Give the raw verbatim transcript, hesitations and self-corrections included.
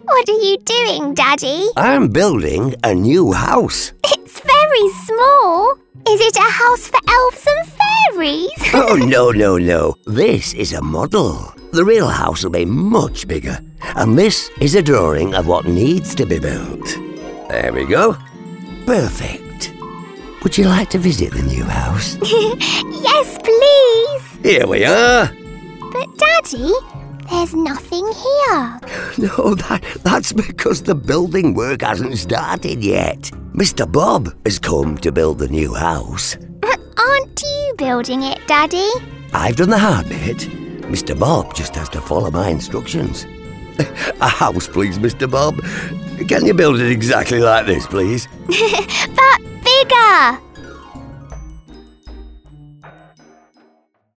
What are you doing, Daddy? I'm building a new house. It's very small. Is it a house for elves and fairies? Oh, no, no, no. This is a model. The real house will be much bigger. And this is a drawing of what needs to be built. There we go. Perfect. Would you like to visit the new house? Yes, please. Here we are. But, Daddy, there's nothing here. No, that, that's because the building work hasn't started yet. Mister Bob has come to build the new house. Aren't you building it, Daddy? I've done the hard bit. Mister Bob just has to follow my instructions. A house, please, Mister Bob. Can you build it exactly like this, please? But bigger.